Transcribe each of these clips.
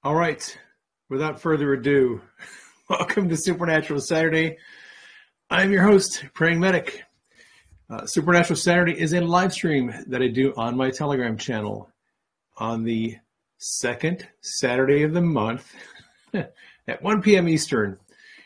All right, without further ado, welcome to Supernatural Saturday. I'm your host, Praying Medic. Supernatural Saturday is a live stream that I do on my Telegram channel on the second Saturday of the month at 1 p.m. Eastern.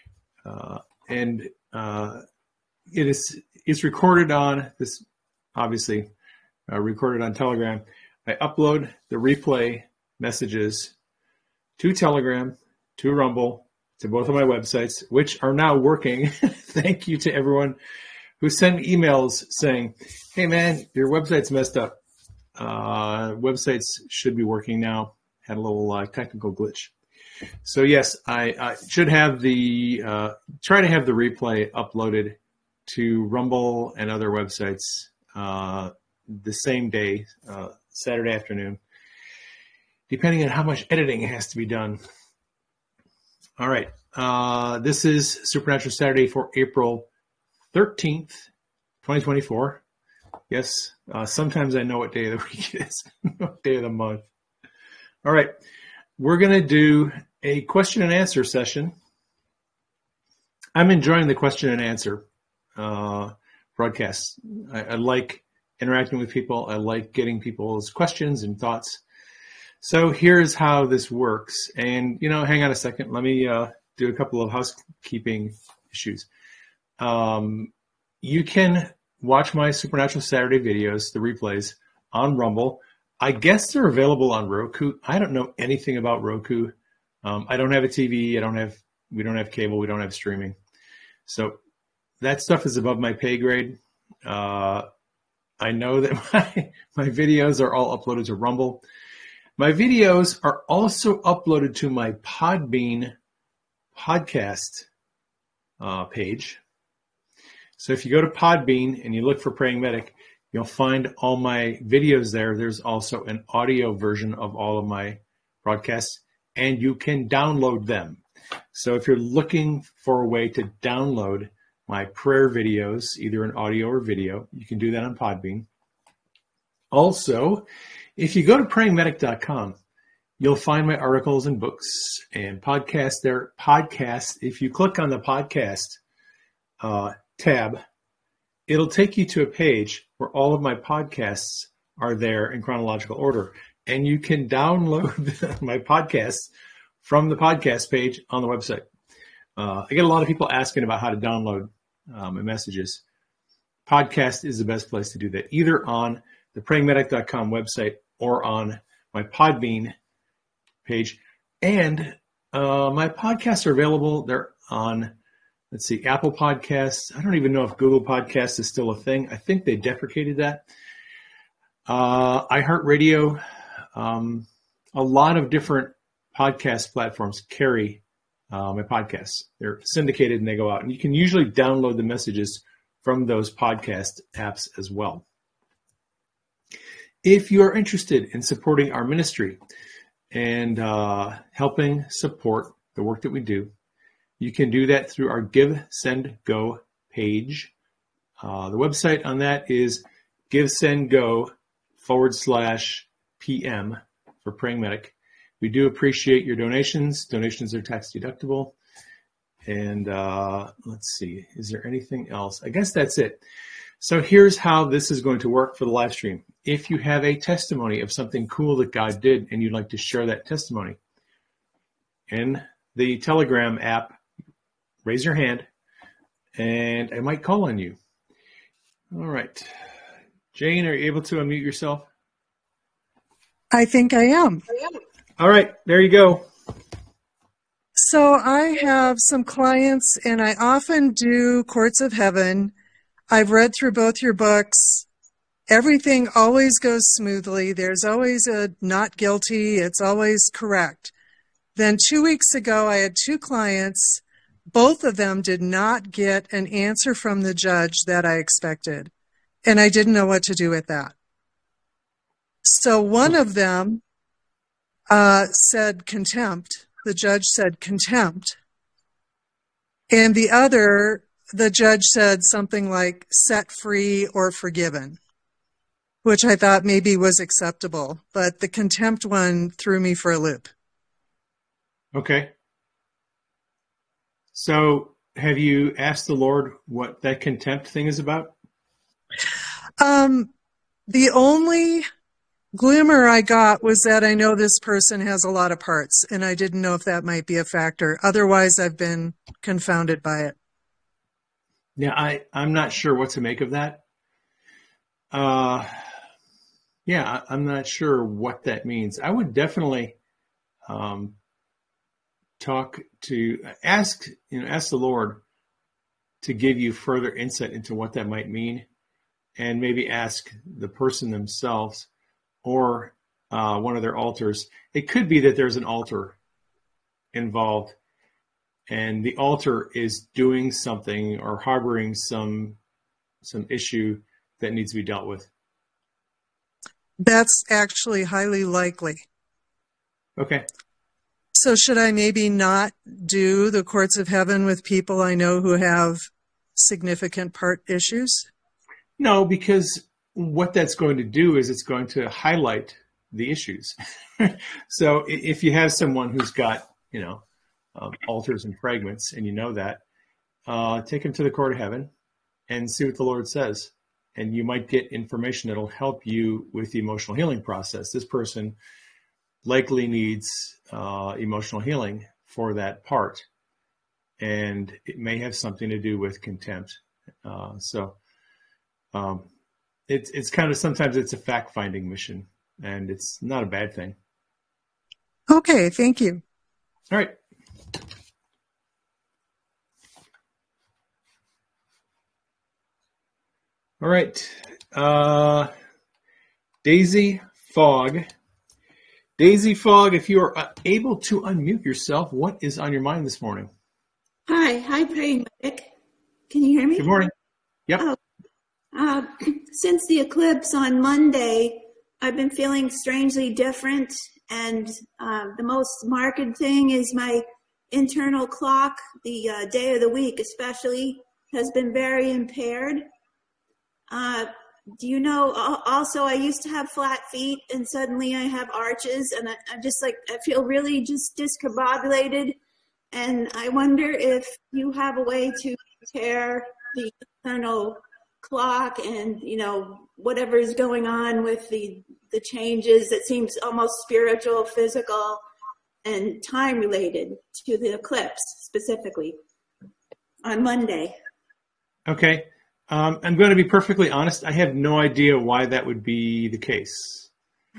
It's recorded on this, obviously, recorded on Telegram. I upload the replay messages to Telegram, to Rumble, to both of my websites, which are now working. Thank you to everyone who sent emails saying, hey man, your website's messed up. Websites should be working now. Had a little technical glitch. So yes, I should have try to have the replay uploaded to Rumble and other websites the same day, Saturday afternoon, depending on how much editing has to be done. All right. This is Supernatural Saturday for April 13th, 2024. Yes, sometimes I know what day of the week it is, what day of the month. All right. We're going to do a question and answer session. I'm enjoying the question and answer broadcasts. I like interacting with people. I like getting people's questions and thoughts. So here's how this works. And, hang on a second. Let me do a couple of housekeeping issues. You can watch my Supernatural Saturday videos, the replays, on Rumble. I guess they're available on Roku. I don't know anything about Roku. I don't have a TV. We don't have cable. We don't have streaming. So that stuff is above my pay grade. I know that my videos are all uploaded to Rumble. My videos are also uploaded to my Podbean podcast page. So if you go to Podbean and you look for Praying Medic, you'll find all my videos there. There's also an audio version of all of my broadcasts, and you can download them. So if you're looking for a way to download my prayer videos, either in audio or video, you can do that on Podbean. Also, if you go to prayingmedic.com, you'll find my articles and books and podcasts there. Podcasts, if you click on the podcast tab, it'll take you to a page where all of my podcasts are there in chronological order. And you can download my podcasts from the podcast page on the website. I get a lot of people asking about how to download my messages. Podcast is the best place to do that, either on the prayingmedic.com website or on my Podbean page. And my podcasts are available. They're on, Apple Podcasts. I don't even know if Google Podcasts is still a thing. I think they deprecated that. iHeartRadio, a lot of different podcast platforms carry my podcasts. They're syndicated and they go out. And you can usually download the messages from those podcast apps as well. If you are interested in supporting our ministry and helping support the work that we do, you can do that through our Give, Send, Go page. The website on that is givesendgo/PM for Praying Medic. We do appreciate your donations. Donations are tax deductible. And let's see, is there anything else? I guess that's it. So here's how this is going to work for the live stream. If you have a testimony of something cool that God did and you'd like to share that testimony, in the Telegram app, raise your hand and I might call on you. All right. Jane, are you able to unmute yourself? I think I am. All right, there you go. So I have some clients and I often do Courts of Heaven. I've read through both your books. Everything always goes smoothly. There's always a not guilty. It's always correct. Then 2 weeks ago, I had two clients. Both of them did not get an answer from the judge that I expected. And I didn't know what to do with that. So one of them said contempt. The judge said contempt. And the other, the judge said something like set free or forgiven, which I thought maybe was acceptable. But the contempt one threw me for a loop. Okay. So have you asked the Lord what that contempt thing is about? The only glimmer I got was that I know this person has a lot of parts, and I didn't know if that might be a factor. Otherwise, I've been confounded by it. Yeah, I'm not sure what to make of that. Uh, yeah, I'm not sure what that means. I would definitely um, ask the Lord to give you further insight into what that might mean, and maybe ask the person themselves or one of their altars. It could be that there's an altar involved, and the altar is doing something or harboring some issue that needs to be dealt with. That's actually highly likely. Okay. So should I maybe not do the courts of heaven with people I know who have significant part issues? No, because what that's going to do is it's going to highlight the issues. So if you have someone who's got, altars and fragments, and you know that, take them to the court of heaven and see what the Lord says. And you might get information that'll help you with the emotional healing process. This person likely needs emotional healing for that part, and it may have something to do with contempt. It's kind of, sometimes it's a fact-finding mission, and it's not a bad thing. Okay, thank you. All right. All right. Daisy Fogg. Daisy Fogg, if you are able to unmute yourself, what is on your mind this morning? Hi, Praying Medic. Can you hear me? Good morning. Yep. Since the eclipse on Monday, I've been feeling strangely different, and the most marked thing is my internal clock, the day of the week especially, has been very impaired. Do you know, also I used to have flat feet, and suddenly I have arches, and I'm just like, I feel really just discombobulated, and I wonder if you have a way to repair the internal clock and, whatever is going on with the changes. It seems almost spiritual, physical, and time related to the eclipse specifically on Monday. Okay. I'm going to be perfectly honest. I have no idea why that would be the case.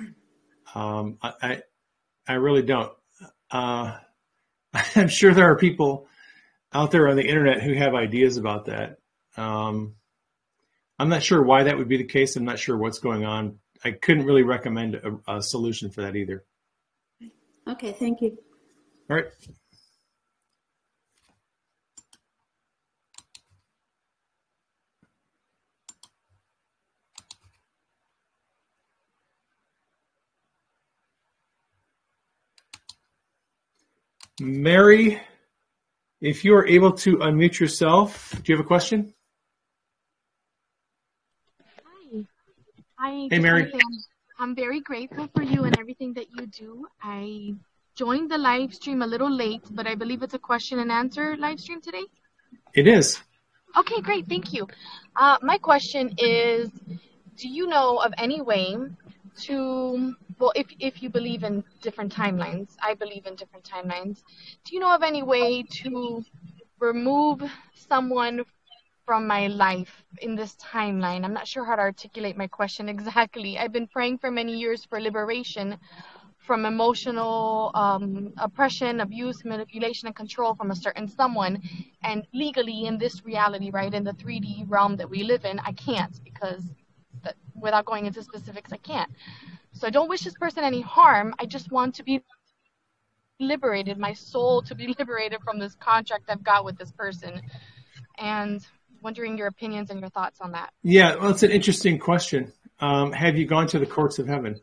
I really don't. I'm sure there are people out there on the internet who have ideas about that. I'm not sure why that would be the case. I'm not sure what's going on. I couldn't really recommend a solution for that either. Okay, thank you. All right. Mary, if you are able to unmute yourself, do you have a question? Hi. Hey, Mary. I'm very grateful for you and everything that you do. I joined the live stream a little late, but I believe it's a question and answer live stream today. It is. Okay, great. Thank you. My question is, do you know of any way to, well, if you believe in different timelines, I believe in different timelines. Do you know of any way to remove someone from my life in this timeline? I'm not sure how to articulate my question exactly. I've been praying for many years for liberation from emotional oppression, abuse, manipulation, and control from a certain someone. And legally, in this reality, right, in the 3D realm that we live in, I can't, because without going into specifics, I can't. So I don't wish this person any harm. I just want to be liberated, my soul to be liberated from this contract I've got with this person. And wondering your opinions and your thoughts on that. Yeah, well, it's an interesting question. Have you gone to the courts of heaven?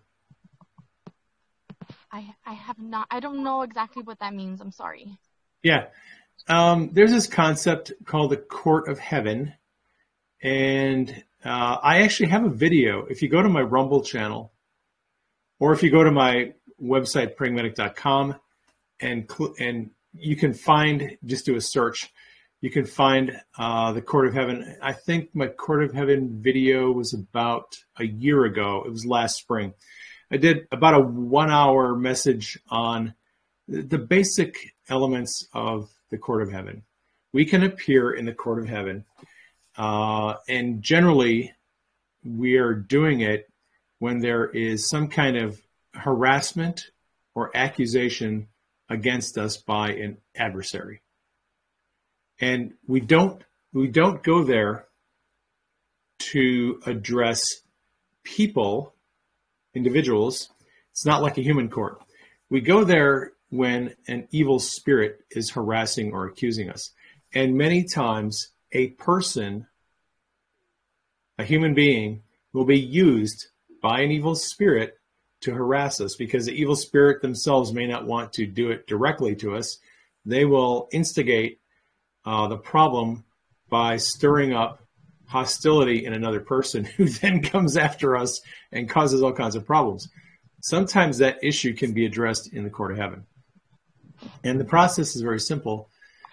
I have not. I don't know exactly what that means. I'm sorry. Yeah. There's this concept called the court of heaven. And I actually have a video. If you go to my Rumble channel, or if you go to my website, prayingmedic.com, and you can find, just do a search. You can find the Court of Heaven. I think my Court of Heaven video was about a year ago. It was last spring. I did about a 1-hour message on the basic elements of the Court of Heaven. We can appear in the Court of Heaven, and generally we are doing it when there is some kind of harassment or accusation against us by an adversary. And we don't go there to address people, individuals. It's not like a human court. We go there when an evil spirit is harassing or accusing us. And many times a person, a human being, will be used by an evil spirit to harass us, because the evil spirit themselves may not want to do it directly to us. They will instigate the problem by stirring up hostility in another person, who then comes after us and causes all kinds of problems. Sometimes that issue can be addressed in the Court of Heaven. And the process is very simple.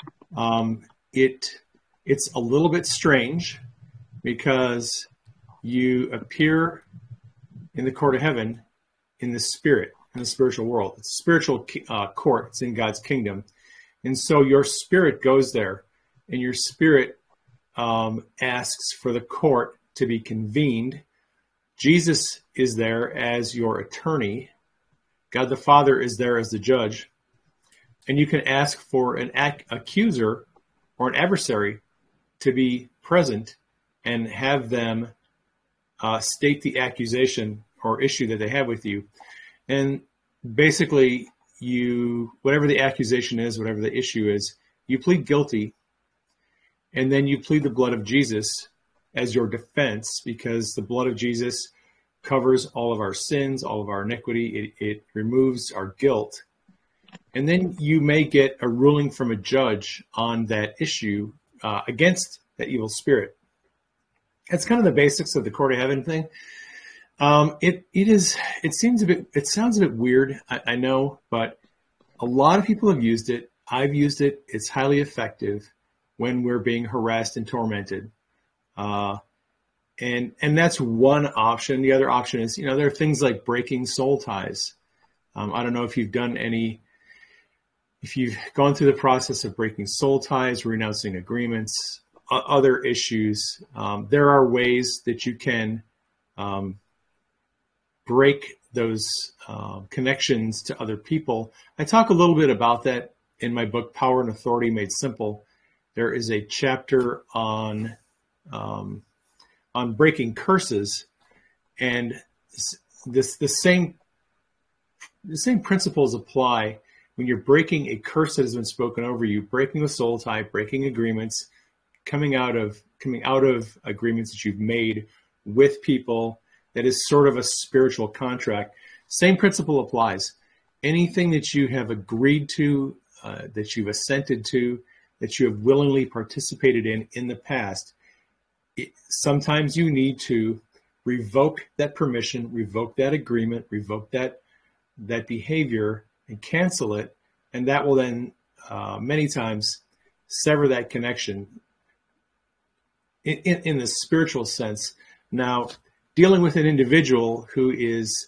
It's a little bit strange, because you appear in the Court of Heaven in the spirit, in the spiritual world. It's a spiritual court. It's in God's kingdom. And so your spirit goes there, and your spirit asks for the court to be convened. Jesus is there as your attorney. God the Father is there as the judge. And you can ask for an accuser or an adversary to be present and have them state the accusation or issue that they have with you. And basically, whatever the accusation is, whatever the issue is, you plead guilty, and then you plead the blood of Jesus as your defense, because the blood of Jesus covers all of our sins, all of our iniquity. It removes our guilt. And then you may get a ruling from a judge on that issue against that evil spirit. That's kind of the basics of the Court of Heaven thing. It sounds a bit weird, I know, but a lot of people have used it. I've used it. It's highly effective when we're being harassed and tormented. And that's one option. The other option is, there are things like breaking soul ties. I don't know if you've gone through the process of breaking soul ties, renouncing agreements, other issues. There are ways that you can break those connections to other people. I talk a little bit about that in my book, Power and Authority Made Simple. There is a chapter on breaking curses, and the same principles apply when you're breaking a curse that has been spoken over you, breaking a soul tie, breaking agreements, coming out of agreements that you've made with people. That is sort of a spiritual contract. Same principle applies. Anything that you have agreed to, that you've assented to, that you have willingly participated in the past, sometimes you need to revoke that permission, revoke that agreement, revoke that behavior, and cancel it. And that will then many times sever that connection in the spiritual sense. Now, dealing with an individual who is,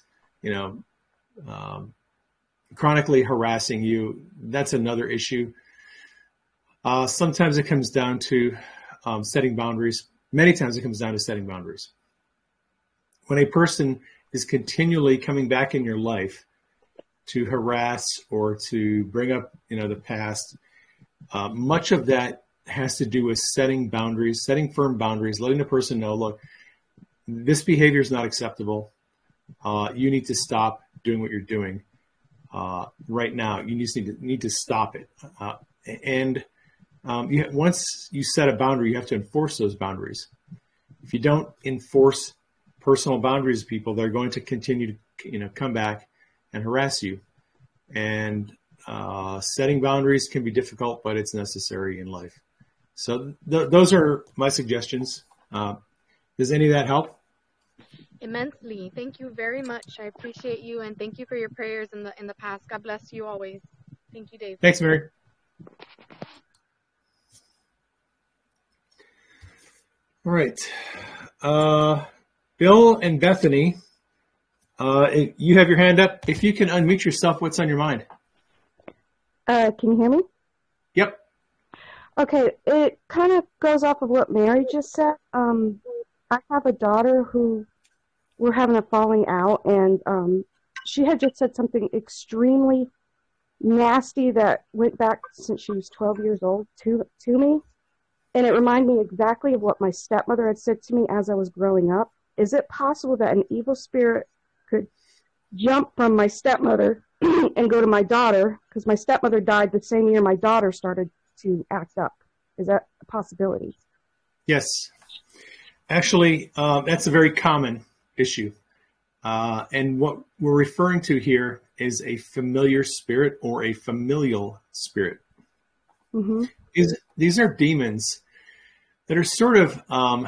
chronically harassing you, that's another issue. Sometimes it comes down to setting boundaries. Many times it comes down to setting boundaries. When a person is continually coming back in your life to harass or to bring up, the past, much of that has to do with setting boundaries, setting firm boundaries, letting the person know, look, this behavior is not acceptable. You need to stop doing what you're doing right now. You just need to stop it. Once you set a boundary, you have to enforce those boundaries. If you don't enforce personal boundaries with people, they're going to continue to come back and harass you. And setting boundaries can be difficult, but it's necessary in life. So those are my suggestions. Does any of that help? Immensely. Thank you very much. I appreciate you, and thank you for your prayers in the past. God bless you always. Thank you, Dave. Thanks, Mary. All right. Bill and Bethany, you have your hand up. If you can unmute yourself, what's on your mind? Can you hear me? Yep. Okay, it kind of goes off of what Mary just said. I have a daughter who we're having a falling out, and she had just said something extremely nasty that went back since she was 12 years old to me. And it reminded me exactly of what my stepmother had said to me as I was growing up. Is it possible that an evil spirit could jump from my stepmother and go to my daughter? Because my stepmother died the same year my daughter started to act up. Is that a possibility? Yes. Actually, that's a very common issue. And what we're referring to here is a familiar spirit or a familial spirit. Mm-hmm. These are demons that are sort of,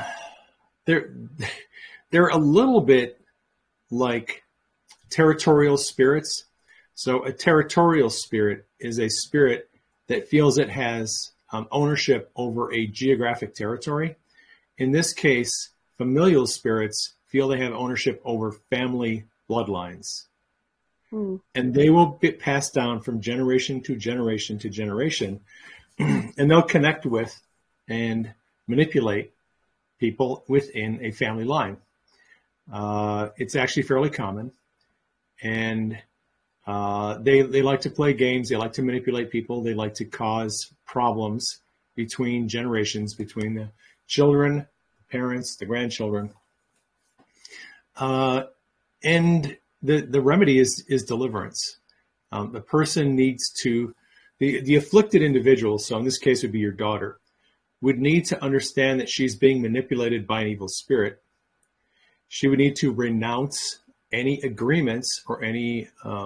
they're a little bit like territorial spirits. So a territorial spirit is a spirit that feels it has ownership over a geographic territory. In this case, familial spirits feel they have ownership over family bloodlines. Mm. And they will get passed down from generation to generation to generation. And they'll connect with and manipulate people within a family line. It's actually fairly common. And they like to play games. They like to manipulate people. They like to cause problems between generations, between the children, the parents, the grandchildren. And the remedy is deliverance. The person needs to, the afflicted individual, so in this case would be your daughter, would need to understand that she's being manipulated by an evil spirit. She would need to renounce any agreements or any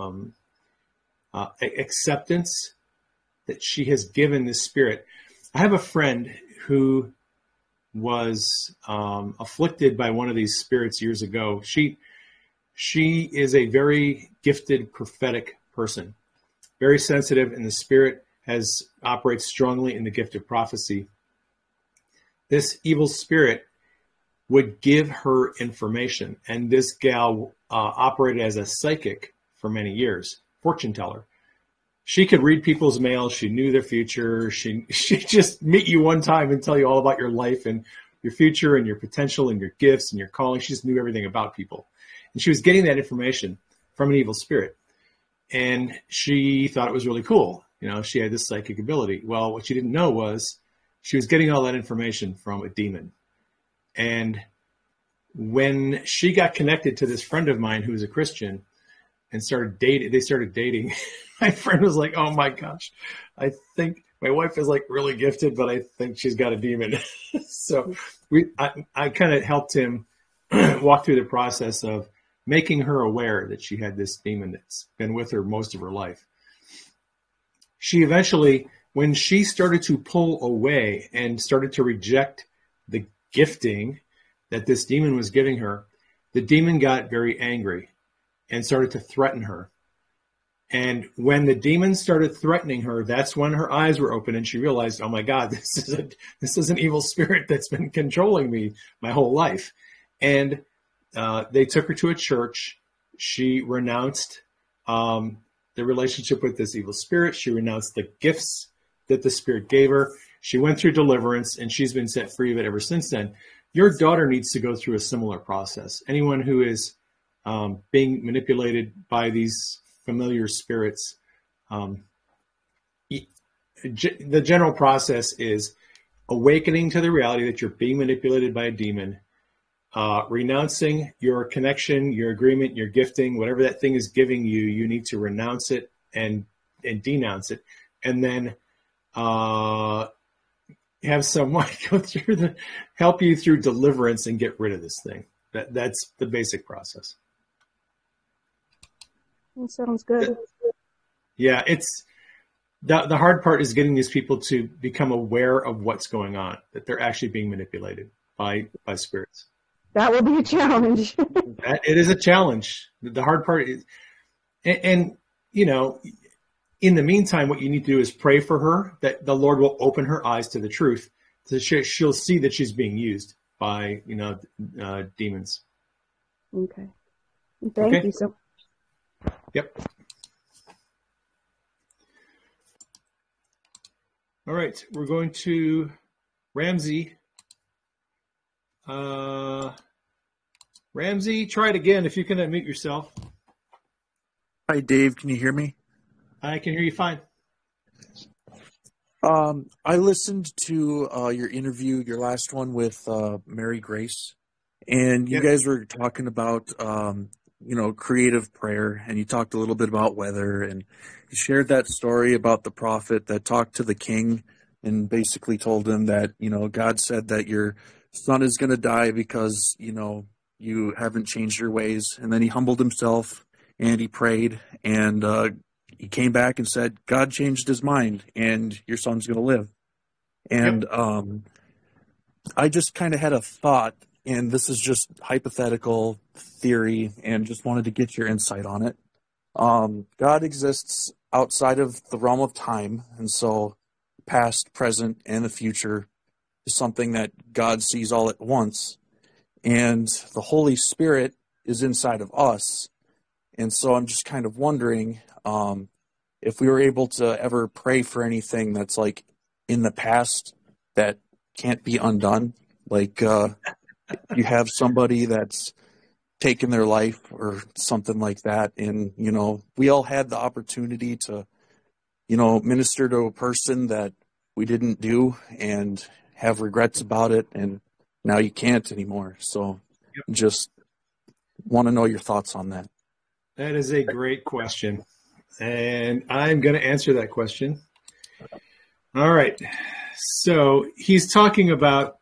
acceptance that she has given this spirit. I have a friend who was afflicted by one of these spirits years ago. She is a very gifted prophetic person, very sensitive, and the spirit operates strongly in the gift of prophecy. This evil spirit would give her information, and this gal operated as a psychic for many years, fortune teller. She could read people's mail. She knew their future. She just meet you one time and tell you all about your life and your future and your potential and your gifts and your calling. She just knew everything about people. And she was getting that information from an evil spirit. And she thought it was really cool. You know, she had this psychic ability. Well, what she didn't know was she was getting all that information from a demon. And when she got connected to this friend of mine who was a Christian and they started dating, my friend was like, oh my gosh, I think my wife is like really gifted, but I think she's got a demon. So I kind of helped him walk through the process of making her aware that she had this demon that's been with her most of her life. She eventually, when she started to pull away and started to reject the gifting that this demon was giving her, the demon got very angry and started to threaten her. And when the demon started threatening her, that's when her eyes were open and she realized, oh my God, this is an evil spirit that's been controlling me my whole life. And they took her to a church. She renounced the relationship with this evil spirit. She renounced the gifts that the spirit gave her. She went through deliverance, and she's been set free of it ever since then. Your daughter needs to go through a similar process. Anyone who is being manipulated by these familiar spirits, the general process is awakening to the reality that you're being manipulated by a demon, renouncing your connection, your agreement, your gifting, whatever that thing is giving you, you need to renounce it and denounce it. And then have someone help you through deliverance and get rid of this thing. That's the basic process. That sounds good. Yeah, it's the hard part is getting these people to become aware of what's going on, that they're actually being manipulated by spirits. That will be a challenge. It is a challenge. The hard part is, and you know, in the meantime, what you need to do is pray for her that the Lord will open her eyes to the truth. So she'll see that she's being used by, demons. Okay. Thank you so much. Yep. All right, we're going to Ramsey. Ramsey, try it again if you can unmute yourself. Hi, Dave. Can you hear me? I can hear you fine. I listened to your interview, your last one with Mary Grace, and you guys were talking about creative prayer, and you talked a little bit about weather, and you shared that story about the prophet that talked to the king and basically told him that God said that your son is going to die because you haven't changed your ways, and then he humbled himself and he prayed, and he came back and said, God changed his mind and your son's going to live. And I just kind of had a thought, and this is just hypothetical theory, and just wanted to get your insight on it. God exists outside of the realm of time, and so past, present, and the future is something that God sees all at once. And the Holy Spirit is inside of us. And so I'm just kind of wondering if we were able to ever pray for anything that's like in the past that can't be undone. Like you have somebody that's taken their life or something like that. And, we all had the opportunity to, minister to a person that we didn't do and have regrets about it. And now you can't anymore. So just want to know your thoughts on that. That is a great question, and I'm going to answer that question. All right. So he's talking about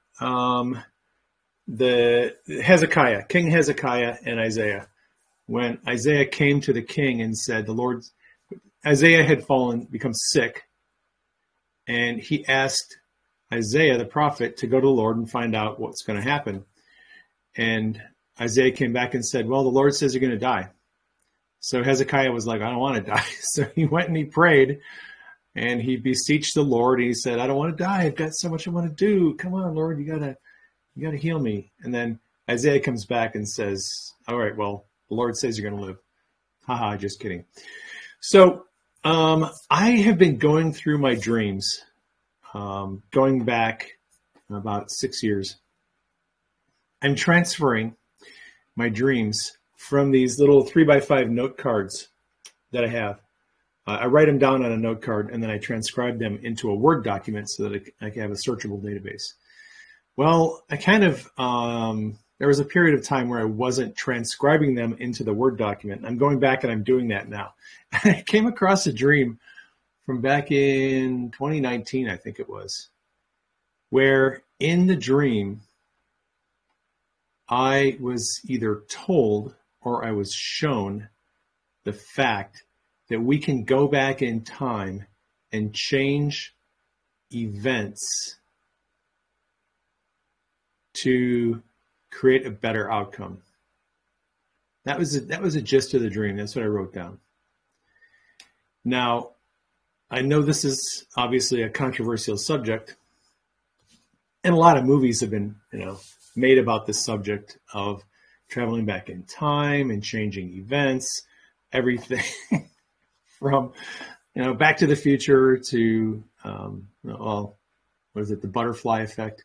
the Hezekiah, King Hezekiah and Isaiah. When Isaiah came to the king and said, Isaiah had become sick, and he asked Isaiah, the prophet, to go to the Lord and find out what's going to happen. And Isaiah came back and said, well, the Lord says you're going to die. So Hezekiah was like, I don't want to die. So he went and he prayed and he beseeched the Lord. And he said, I don't want to die. I've got so much I want to do. Come on, Lord, you gotta heal me. And then Isaiah comes back and says, all right, well, the Lord says you're going to live. Haha, just kidding. So I have been going through my dreams, going back about 6 years. I'm transferring my dreams from these little 3x5 note cards that I have. I write them down on a note card, and then I transcribe them into a Word document so that I can have a searchable database. Well, I kind of, there was a period of time where I wasn't transcribing them into the Word document. I'm going back and I'm doing that now. I came across a dream from back in 2019, I think it was, where in the dream, I was either told or I was shown the fact that we can go back in time and change events to create a better outcome. That was a gist of the dream. That's what I wrote down. Now, I know this is obviously a controversial subject, and a lot of movies have been, made about this subject of traveling back in time and changing events, everything from, Back to the Future to, what is it, the butterfly effect.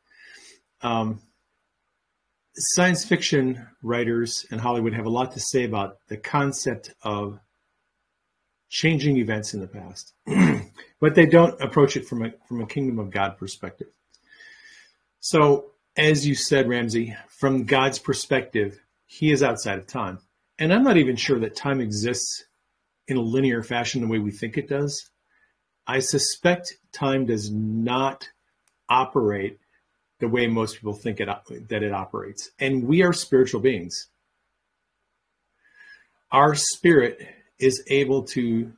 Science fiction writers in Hollywood have a lot to say about the concept of changing events in the past, but they don't approach it from a kingdom of God perspective. So, as you said, Ramsey, from God's perspective, he is outside of time. And I'm not even sure that time exists in a linear fashion the way we think it does. I suspect time does not operate the way most people think that it operates. And we are spiritual beings. Our spirit is able to,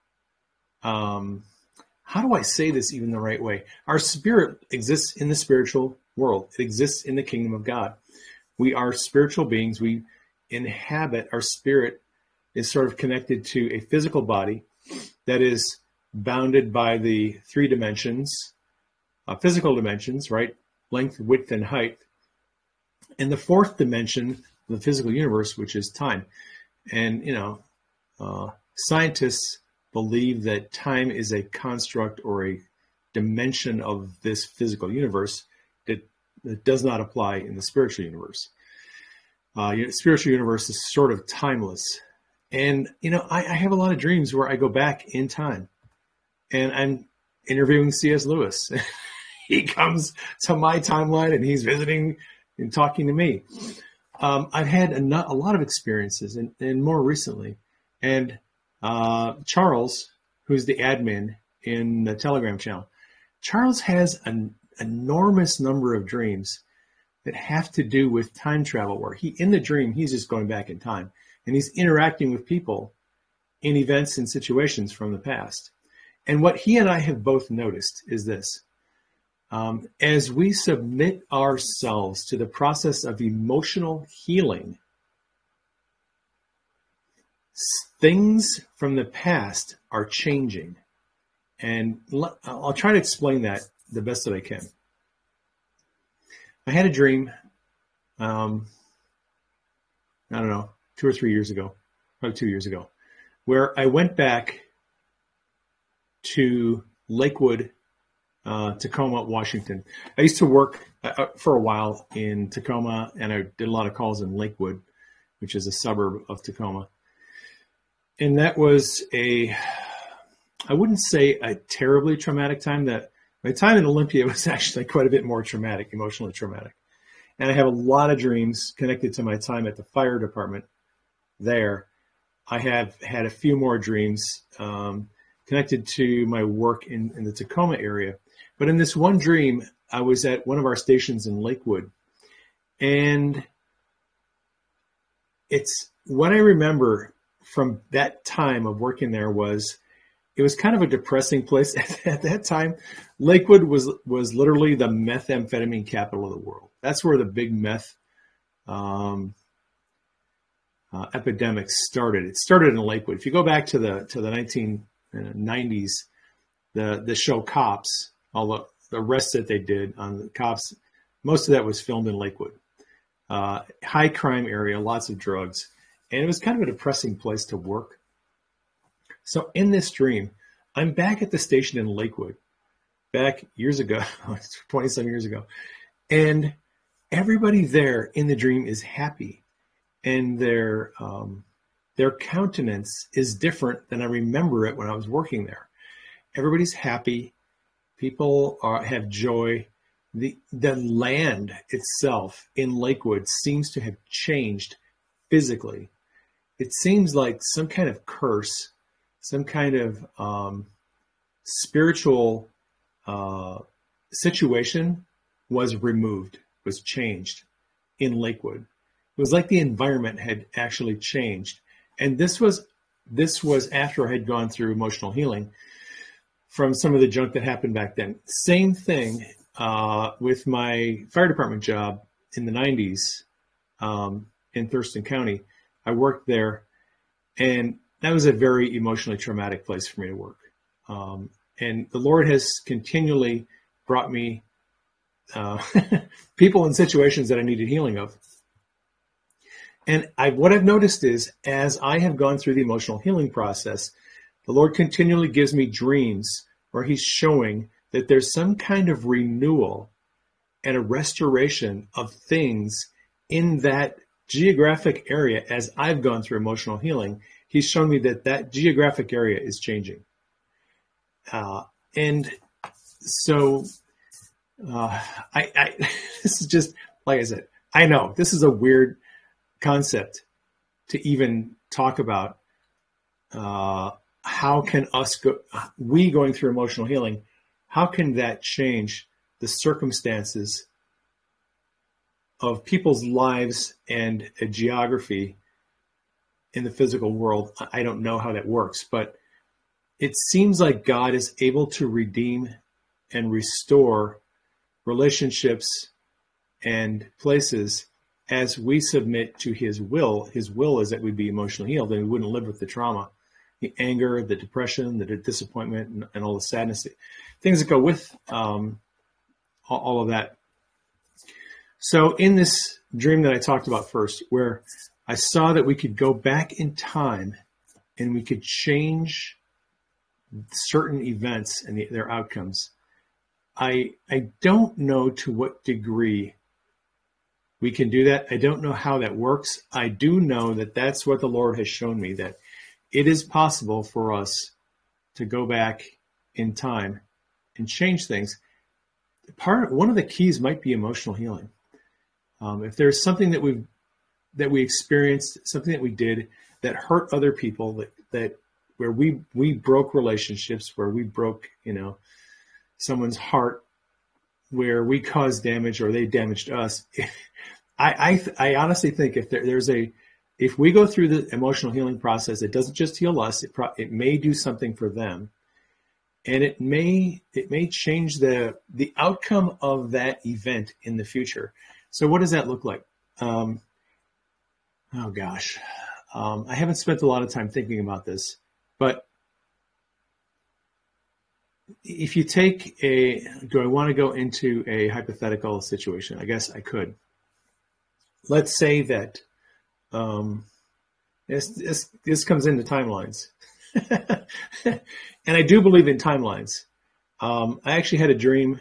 how do I say this even the right way? Our spirit exists in the spiritual world. It exists in the kingdom of God. We are spiritual beings. We inhabit, our spirit is sort of connected to a physical body that is bounded by the three dimensions, physical dimensions, right? Length, width, and height. And the fourth dimension, the physical universe, which is time. And, scientists believe that time is a construct or a dimension of this physical universe that does not apply in the spiritual universe. Spiritual universe is sort of timeless. And, I have a lot of dreams where I go back in time and I'm interviewing C.S. Lewis. He comes to my timeline and he's visiting and talking to me. I've had a lot of experiences and more recently. And Charles, who's the admin in the Telegram channel, Charles has an enormous number of dreams that have to do with time travel, where in the dream, he's just going back in time and he's interacting with people in events and situations from the past. And what he and I have both noticed is this. As we submit ourselves to the process of emotional healing, things from the past are changing. And I'll try to explain that the best that I can. I had a dream, I don't know, 2 or 3 years ago, probably 2 years ago, where I went back to Lakewood, Tacoma, Washington. I used to work for a while in Tacoma, and I did a lot of calls in Lakewood, which is a suburb of Tacoma. And that was I wouldn't say a terribly traumatic time. That my time in Olympia was actually quite a bit more traumatic, emotionally traumatic. And I have a lot of dreams connected to my time at the fire department there. I have had a few more dreams connected to my work in the Tacoma area. But in this one dream, I was at one of our stations in Lakewood. And it's what I remember from that time of working there was it was kind of a depressing place at that time. Lakewood was literally the methamphetamine capital of the world. That's where the big meth epidemic started. It started in Lakewood. If you go back to the 1990s, the show Cops, all the arrests that they did on the cops, most of that was filmed in Lakewood. High crime area, lots of drugs. And it was kind of a depressing place to work. So in this dream, I'm back at the station in Lakewood, back years ago, 20-some years ago. And everybody there in the dream is happy. And their countenance is different than I remember it when I was working there. Everybody's happy. People have joy. The land itself in Lakewood seems to have changed physically. It seems like some kind of curse, some kind of spiritual situation was removed, was changed in Lakewood. It was like the environment had actually changed. And this was after I had gone through emotional healing from some of the junk that happened back then. Same thing with my fire department job in the 90s in Thurston County. I worked there, and that was a very emotionally traumatic place for me to work. And the Lord has continually brought me people in situations that I needed healing of. And what I've noticed is, as I have gone through the emotional healing process, the Lord continually gives me dreams where He's showing that there's some kind of renewal and a restoration of things in that geographic area. As I've gone through emotional healing, He's shown me that geographic area is changing. And so this is just, like I said, I know this is a weird concept to even talk about. How can we going through emotional healing, how can that change the circumstances of people's lives and a geography in the physical world? I don't know how that works, but it seems like God is able to redeem and restore relationships and places as we submit to His will. His will is that we be emotionally healed and we wouldn't live with the trauma. the anger, the depression, the disappointment, and all the sadness, things that go with all of that. So in this dream that I talked about first, where I saw that we could go back in time and we could change certain events and their outcomes, I don't know to what degree we can do that. I don't know how that works. I do know that that's what the Lord has shown me, that it is possible for us to go back in time and change things. One of the keys might be emotional healing. If there's something that we experienced, something that we did that hurt other people, that where we broke relationships, where we broke, someone's heart, where we caused damage or they damaged us. I honestly think if we go through the emotional healing process, it doesn't just heal us. It may do something for them, and it may change the outcome of that event in the future. So what does that look like? Oh gosh, I haven't spent a lot of time thinking about this, but if you take do I want to go into a hypothetical situation? I guess I could. Let's say that this comes into timelines. And I do believe in timelines. I actually had a dream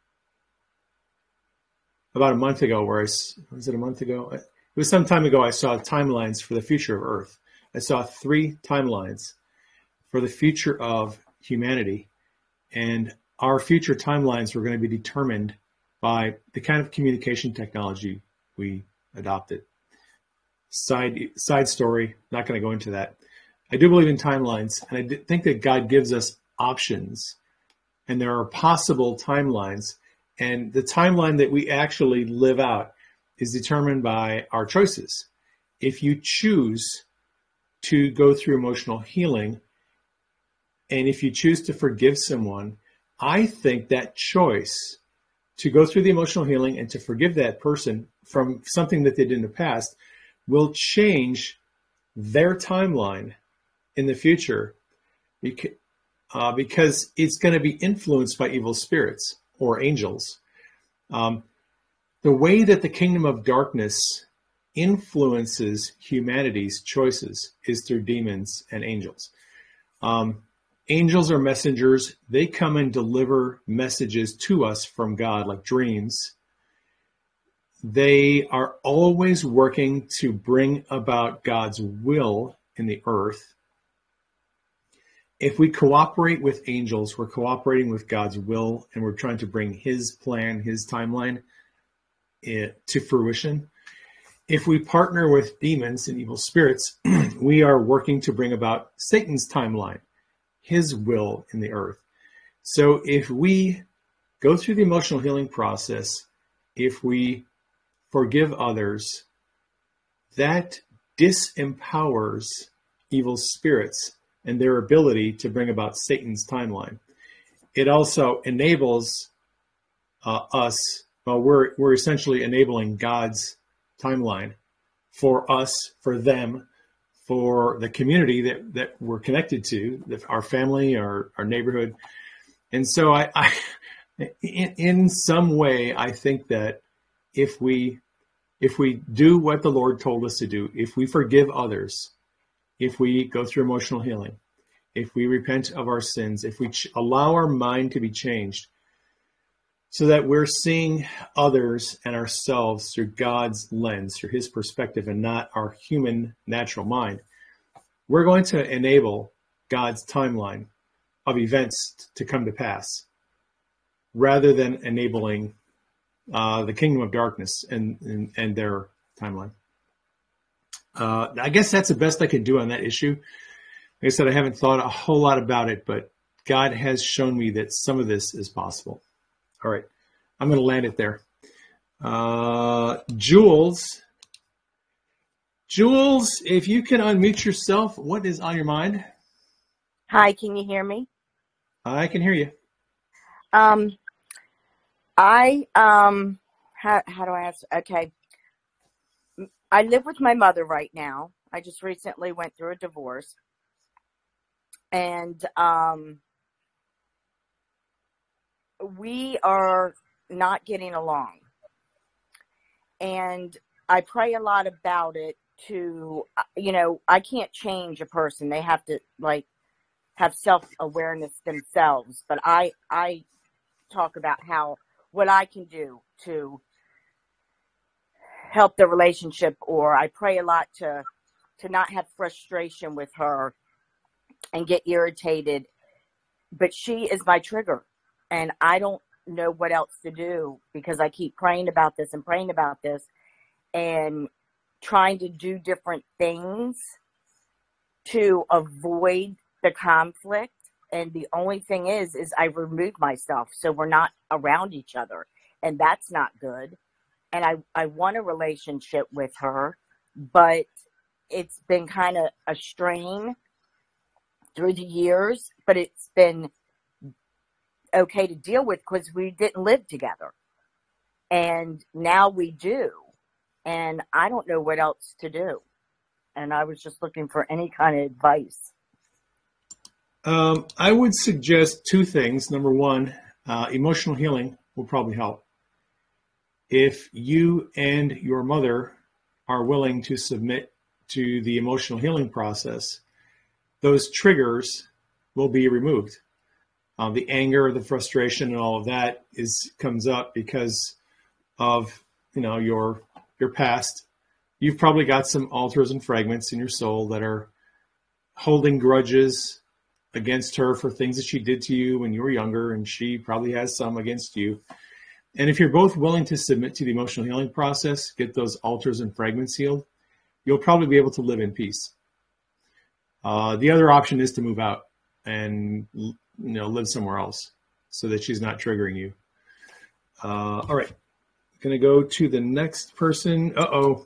about a month ago was it a month ago? It was some time ago. I saw timelines for the future of Earth. I saw 3 timelines for the future of humanity. And our future timelines were going to be determined by the kind of communication technology we adopted. Side story, not going to go into that. I do believe in timelines, and I think that God gives us options, and there are possible timelines, and the timeline that we actually live out is determined by our choices. If you choose to go through emotional healing, and if you choose to forgive someone, I think that choice to go through the emotional healing and to forgive that person from something that they did in the past will change their timeline in the future, because it's going to be influenced by evil spirits or angels. The way that the kingdom of darkness influences humanity's choices is through demons and angels. Angels are messengers. They come and deliver messages to us from God, like dreams. They are always working to bring about God's will in the earth. If we cooperate with angels, we're cooperating with God's will, and we're trying to bring his plan, his timeline to fruition. If we partner with demons and evil spirits, we are working to bring about Satan's timeline, his will in the earth. So if we go through the emotional healing process, if we forgive others, that disempowers evil spirits and their ability to bring about Satan's timeline. It also enables us, well, we're essentially enabling God's timeline for us, for them, for the community that we're connected to, our family, our neighborhood. And so I in some way, I think that if we do what the Lord told us to do, if we forgive others, if we go through emotional healing, if we repent of our sins, if we allow our mind to be changed so that we're seeing others and ourselves through God's lens, through his perspective, and not our human natural mind, we're going to enable God's timeline of events to come to pass rather than enabling the kingdom of darkness and their timeline. I guess that's the best I can do on that issue. Like I said, I haven't thought a whole lot about it, but God has shown me that some of this is possible. All right, I'm going to land it there. Jules, if you can unmute yourself, what is on your mind? Hi, can you hear me? I can hear you. How do I ask? Okay. I live with my mother right now. I just recently went through a divorce. And we are not getting along. And I pray a lot about it to, I can't change a person. They have to have self-awareness themselves. But I talk about what I can do to help the relationship, or I pray a lot to not have frustration with her and get irritated. But she is my trigger, and I don't know what else to do, because I keep praying about this and trying to do different things to avoid the conflict. And the only thing is I remove myself, so we're not around each other, and that's not good. And I want a relationship with her, but it's been kind of a strain through the years, but it's been okay to deal with because we didn't live together. And now we do. And I don't know what else to do. And I was just looking for any kind of advice. I would suggest two things. Number one, emotional healing will probably help. If you and your mother are willing to submit to the emotional healing process, those triggers will be removed. The anger, the frustration, and all of that comes up because of your past. You've probably got some altars and fragments in your soul that are holding grudges against her for things that she did to you when you were younger, and she probably has some against you. And if you're both willing to submit to the emotional healing process, get those altars and fragments healed, you'll probably be able to live in peace. The other option is to move out and live somewhere else so that she's not triggering you. All right. Going to go to the next person. Uh-oh.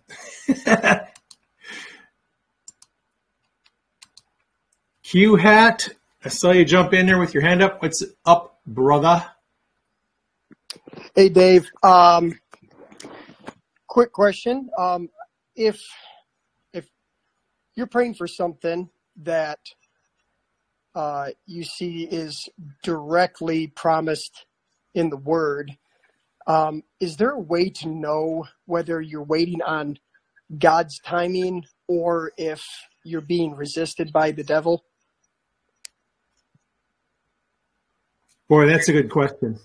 Q-Hat, I saw you jump in there with your hand up. What's up, brother? Hey, Dave. Quick question. If you're praying for something that you see is directly promised in the Word, is there a way to know whether you're waiting on God's timing or if you're being resisted by the devil? Boy, that's a good question.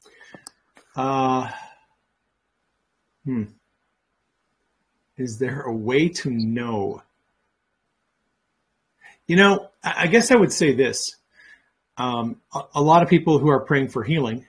Is there a way to know? I guess I would say this. A lot of people who are praying for healing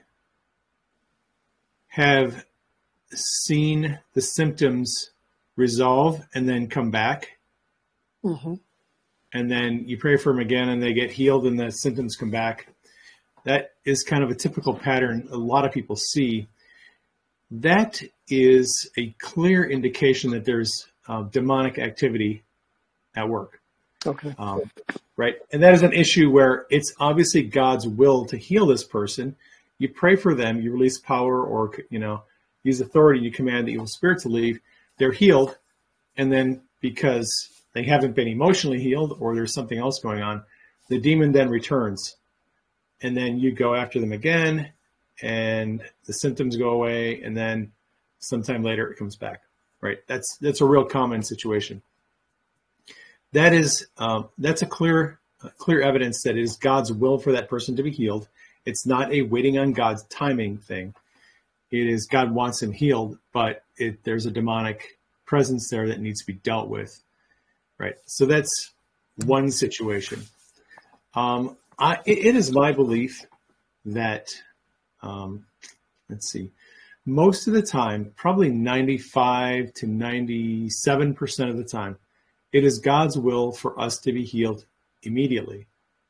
have seen the symptoms resolve and then come back. Mm-hmm. And then you pray for them again and they get healed and the symptoms come back. That is kind of a typical pattern a lot of people see. That is a clear indication that there's demonic activity at work. Okay. Right. And that is an issue where it's obviously God's will to heal this person. You pray for them, you release power or, use authority, you command the evil spirit to leave. They're healed. And then because they haven't been emotionally healed or there's something else going on, the demon then returns. And then you go after them again and the symptoms go away. And then sometime later it comes back. Right. That's a real common situation. That's a clear evidence that it is God's will for that person to be healed. It's not a waiting on God's timing thing. It is God wants him healed, but there's a demonic presence there that needs to be dealt with. Right. So that's one situation. It is my belief that, most of the time, probably 95 to 97% of the time, it is God's will for us to be healed immediately.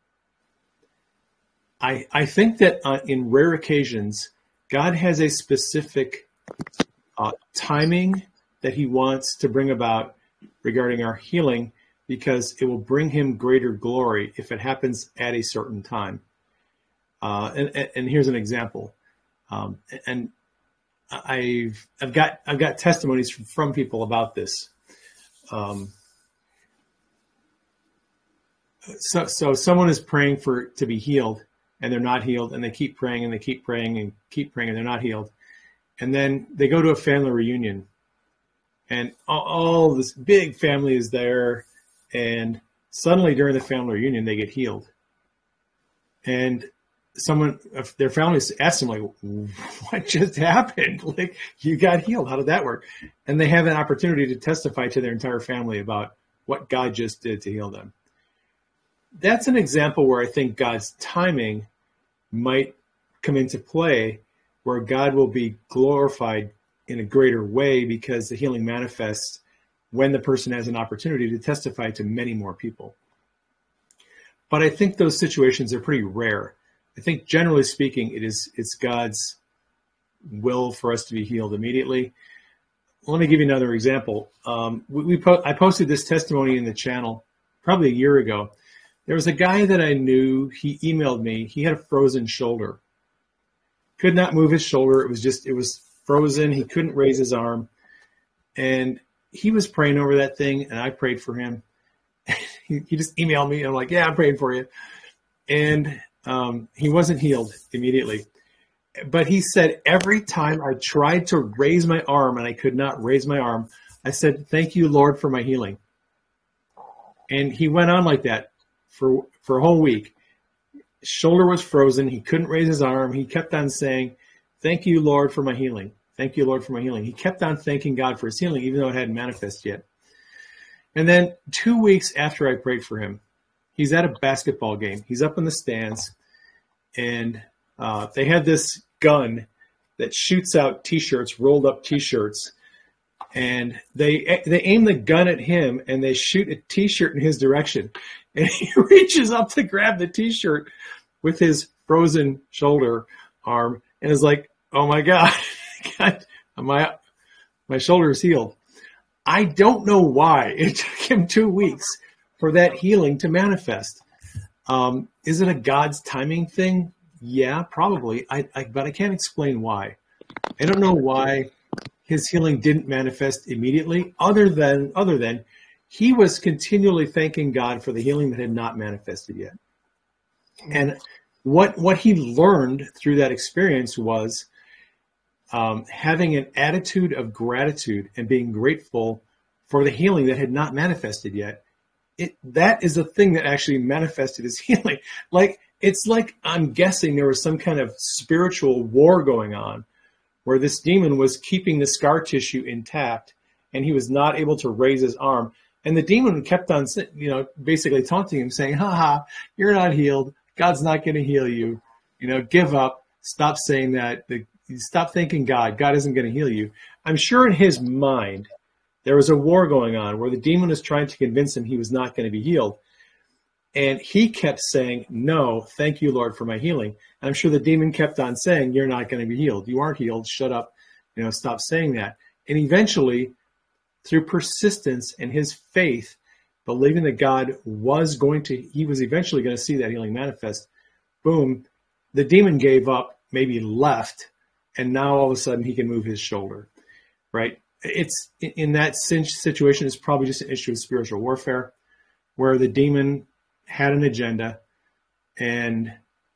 I think that in rare occasions, God has a specific timing that he wants to bring about regarding our healing because it will bring him greater glory if it happens at a certain time. And here's an example. And I've got testimonies from people about this. So someone is praying to be healed, and they're not healed, and they keep praying and they keep praying and keep praying, and they're not healed. And then they go to a family reunion, and all this big family is there, and suddenly during the family reunion, they get healed. And someone, their family asks them, like, what just happened? Like, you got healed. How did that work? And they have an opportunity to testify to their entire family about what God just did to heal them. That's an example where I think God's timing might come into play, where God will be glorified in a greater way because the healing manifests when the person has an opportunity to testify to many more people. But I think those situations are pretty rare. I think generally speaking, it's God's will for us to be healed immediately. Let me give you another example. I posted this testimony in the channel probably a year ago. There was a guy that I knew. He emailed me. He had a frozen shoulder. Could not move his shoulder. It was frozen. He couldn't raise his arm. And he was praying over that thing, and I prayed for him. He just emailed me. I'm like, yeah, I'm praying for you. And he wasn't healed immediately. But he said, every time I tried to raise my arm and I could not raise my arm, I said, thank you, Lord, for my healing. And he went on like that for a whole week. His shoulder was frozen. He couldn't raise his arm. He kept on saying, thank you, Lord, for my healing. Thank you, Lord, for my healing. He kept on thanking God for his healing, even though it hadn't manifested yet. And then 2 weeks after I prayed for him, he's at a basketball game. He's up in the stands, and they had this gun that shoots out T-shirts, rolled up T-shirts, and they aim the gun at him, and they shoot a T-shirt in his direction. And he reaches up to grab the T-shirt with his frozen shoulder arm, and is like, "Oh my God, God, my shoulder is healed." I don't know why it took him 2 weeks for that healing to manifest. Is it a God's timing thing? Yeah, probably. But I can't explain why. I don't know why his healing didn't manifest immediately, other than he was continually thanking God for the healing that had not manifested yet. And what he learned through that experience was having an attitude of gratitude and being grateful for the healing that had not manifested yet. That is the thing that actually manifested his healing. It's like I'm guessing there was some kind of spiritual war going on where this demon was keeping the scar tissue intact and he was not able to raise his arm. And the demon kept on, basically taunting him, saying, "Ha, you're not healed. God's not going to heal you. Give up. Stop saying that. Stop thinking God. God isn't going to heal you." I'm sure in his mind, there was a war going on where the demon was trying to convince him he was not going to be healed. And he kept saying, "No, thank you, Lord, for my healing." And I'm sure the demon kept on saying, "You're not going to be healed. You aren't healed. Shut up. Stop saying that." And eventually, through persistence and his faith, believing that God he was eventually going to see that healing manifest, boom, the demon gave up, maybe left, and now all of a sudden he can move his shoulder, right? It's in that situation, it's probably just an issue of spiritual warfare where the demon had an agenda, and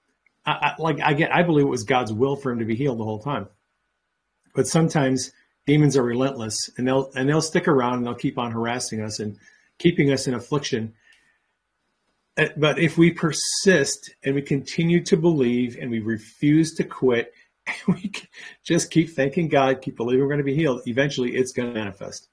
I believe it was God's will for him to be healed the whole time. But sometimes demons are relentless, and they'll stick around and they'll keep on harassing us and keeping us in affliction. But if we persist and we continue to believe and we refuse to quit, and we just keep thanking God, keep believing we're going to be healed, eventually it's going to manifest.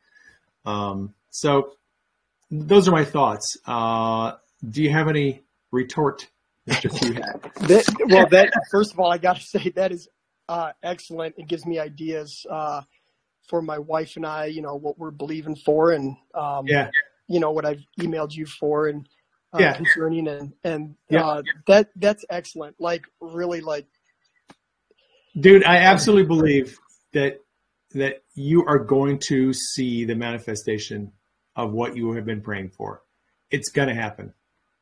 So those are my thoughts. Do you have any retort, Mr. Fuhat? First of all, I got to say that is excellent. It gives me ideas for my wife and I, what we're believing for, and what I've emailed you for, and concerning, and that's excellent. Dude, I absolutely believe that you are going to see the manifestation of what you have been praying for. It's going to happen.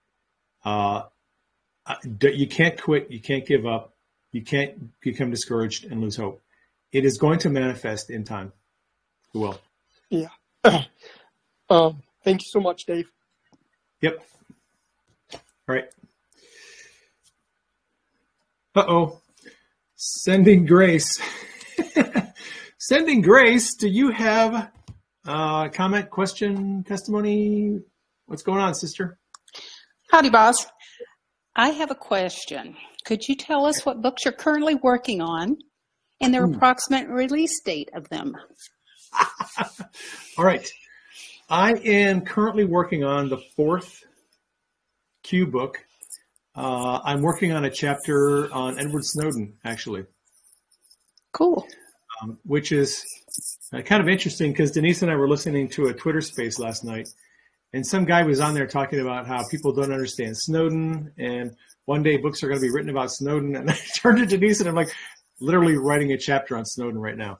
You can't quit. You can't give up. You can't become discouraged and lose hope. It is going to manifest in time. It will. Yeah. Thank you so much, Dave. Yep. All right. Uh-oh. Sending Grace. Sending Grace, do you have comment, question, testimony? What's going on, sister? Howdy, boss. I have a question. Could you tell us what books you're currently working on and their approximate release date of them? All right. I am currently working on the 4th Q book. I'm working on a chapter on Edward Snowden, actually. Cool. Which is kind of interesting because Denise and I were listening to a Twitter space last night, and some guy was on there talking about how people don't understand Snowden, and one day books are going to be written about Snowden. And I turned to Denise and I'm like, literally writing a chapter on Snowden right now.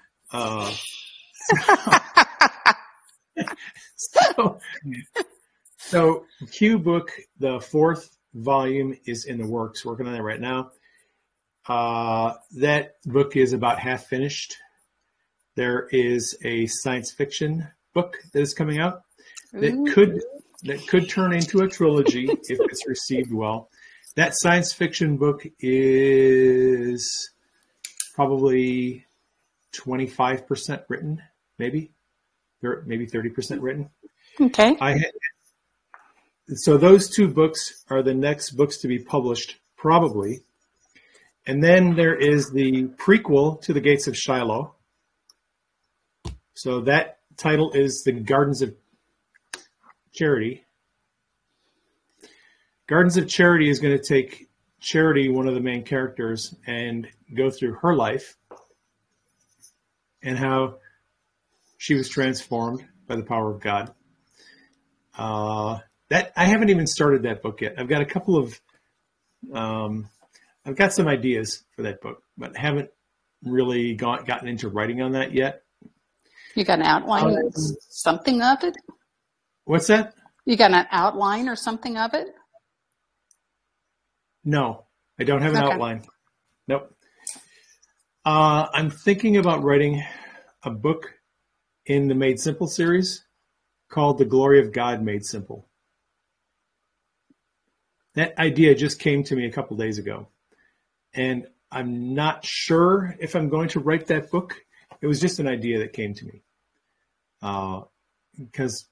So Q book, the 4th volume is in the works, working on it right now. That book is about half finished. There is a science fiction book that is coming out that could turn into a trilogy if it's received well. That science fiction book is probably 25% written, maybe 30% written. Okay. So those 2 books are the next books to be published, probably. And then there is the prequel to The Gates of Shiloh. So that title is The Gardens of Charity. Gardens of Charity is going to take Charity, one of the main characters, and go through her life and how she was transformed by the power of God. That I haven't even started that book yet. I've got a couple of, I've got some ideas for that book, but haven't really gotten into writing on that yet. You got an outline or something of it? What's that? You got an outline or something of it? No, I don't have an outline. Nope. I'm thinking about writing a book in the Made Simple series called The Glory of God Made Simple. That idea just came to me a couple days ago, and I'm not sure if I'm going to write that book. It was just an idea that came to me. Because,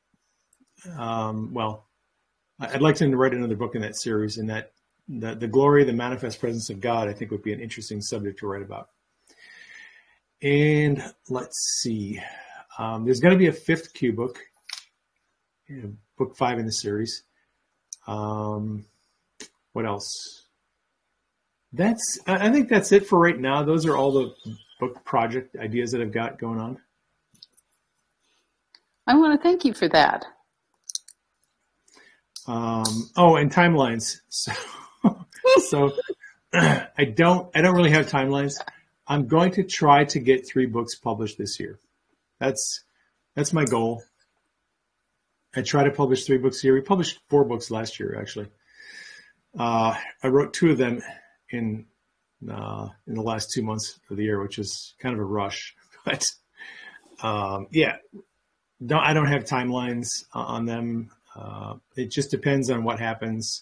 I'd like to write another book in that series, and that the glory, the manifest presence of God, I think would be an interesting subject to write about. And let's see. There's going to be a 5th Q book, book 5 in the series. What else? I think that's it for right now. Those are all the book project ideas that I've got going on. I want to thank you for that. And timelines. So I don't really have timelines. I'm going to try to get 3 books published this year. That's my goal. I try to publish 3 books a year. We published 4 books last year, actually. I wrote 2 of them in the last 2 months of the year, which is kind of a rush. But I don't have timelines on them. It just depends on what happens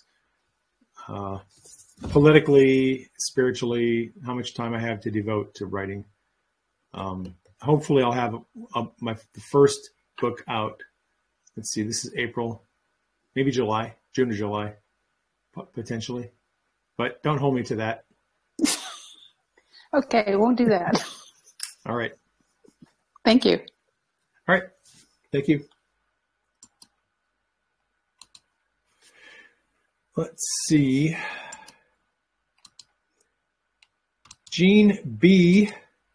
politically, spiritually, how much time I have to devote to writing. Hopefully I'll have the first book out. Let's see, this is April, maybe July, June or July, potentially. But don't hold me to that. Okay, won't do that. All right. Thank you. All right. Thank you. Let's see. Gene B.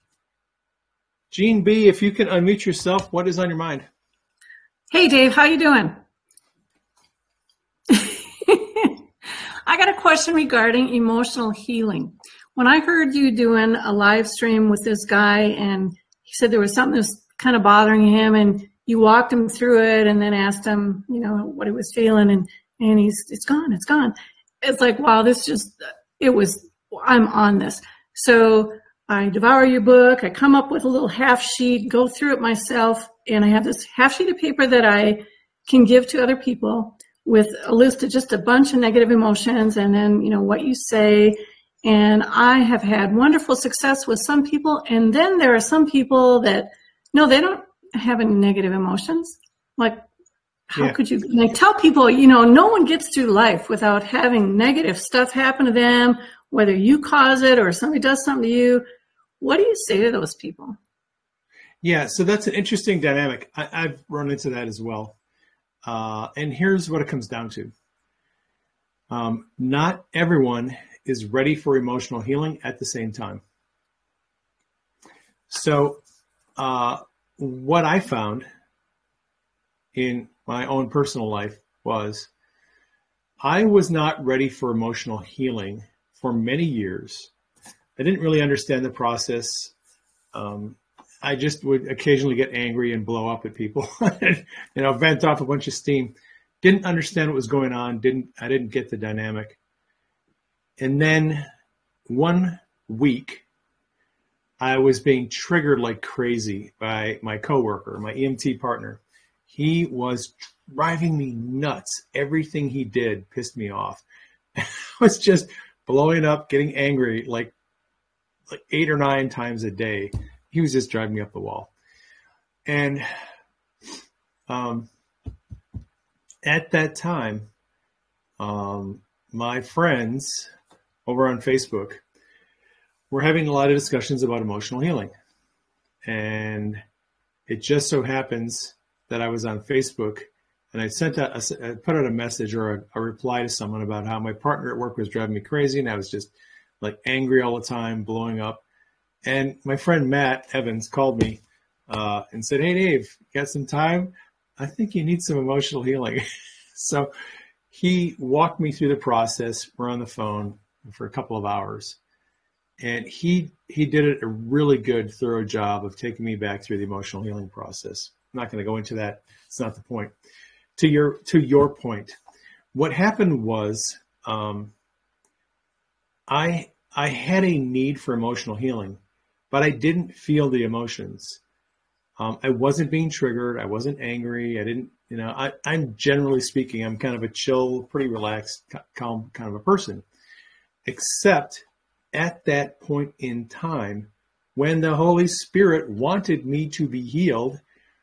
Gene B, if you can unmute yourself, what is on your mind? Hey, Dave, how you doing? I got a question regarding emotional healing. When I heard you doing a live stream with this guy and he said there was something that was kind of bothering him and you walked him through it and then asked him, what he was feeling and it's gone. It's like, wow, I'm on this. So I devour your book. I come up with a little half sheet, go through it myself, and I have this half sheet of paper that I can give to other people. with a list of just a bunch of negative emotions and then, what you say. And I have had wonderful success with some people. And then there are some people that, no, they don't have any negative emotions. Like, how could you? And I tell people, no one gets through life without having negative stuff happen to them, whether you cause it or somebody does something to you. What do you say to those people? Yeah, so that's an interesting dynamic. I've run into that as well. And here's what it comes down to. Not everyone is ready for emotional healing at the same time. So what I found in my own personal life was I was not ready for emotional healing for many years. I didn't really understand the process. I just would occasionally get angry and blow up at people, vent off a bunch of steam. Didn't understand what was going on. I didn't get the dynamic. And then one week, I was being triggered like crazy by my coworker, my EMT partner. He was driving me nuts. Everything he did pissed me off. I was just blowing up, getting angry like 8 or 9 times a day. He was just driving me up the wall. And at that time, my friends over on Facebook were having a lot of discussions about emotional healing. And it just so happens that I was on Facebook and I put out a message or a reply to someone about how my partner at work was driving me crazy. And I was just like angry all the time, blowing up. And my friend Matt Evans called me and said, "Hey, Dave, you got some time? I think you need some emotional healing." So he walked me through the process. We're on the phone for a couple of hours. And he did a really good, thorough job of taking me back through the emotional healing process. I'm not going to go into that. It's not the point. To your point, what happened was I had a need for emotional healing, but I didn't feel the emotions. I wasn't being triggered. I wasn't angry. I didn't, I'm generally speaking, I'm kind of a chill, pretty relaxed, calm kind of a person, except at that point in time when the Holy Spirit wanted me to be healed.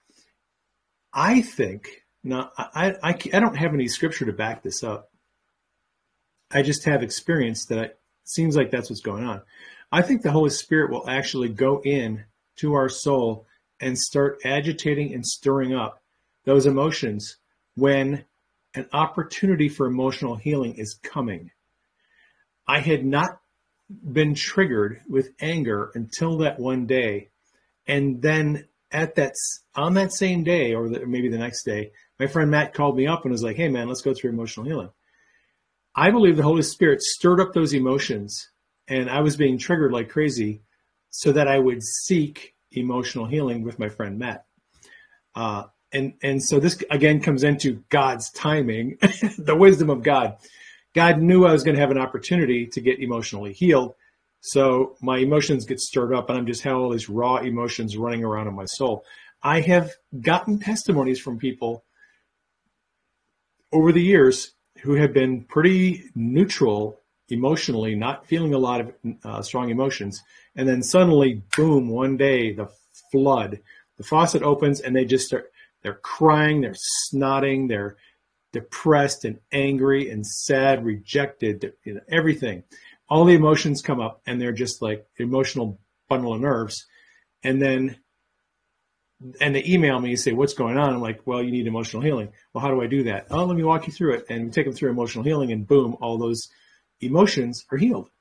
I think, now I don't have any scripture to back this up. I just have experience that it seems like that's what's going on. I think the Holy Spirit will actually go in to our soul and start agitating and stirring up those emotions when an opportunity for emotional healing is coming. I had not been triggered with anger until that one day. And then on that same day, or maybe the next day, my friend Matt called me up and was like, "Hey man, let's go through emotional healing." I believe the Holy Spirit stirred up those emotions and I was being triggered like crazy so that I would seek emotional healing with my friend Matt. And so this again comes into God's timing, the wisdom of God. God knew I was going to have an opportunity to get emotionally healed. So my emotions get stirred up and I'm just having all these raw emotions running around in my soul. I have gotten testimonies from people over the years who have been pretty neutral emotionally, not feeling a lot of strong emotions. And then suddenly, boom, one day, the flood, the faucet opens and they're crying, they're snotting, they're depressed and angry and sad, rejected, everything. All the emotions come up and they're just like emotional bundle of nerves. And they email me and say, "What's going on?" I'm like, "Well, you need emotional healing." "Well, how do I do that?" "Oh, let me walk you through it." And we take them through emotional healing and boom, all those emotions are healed.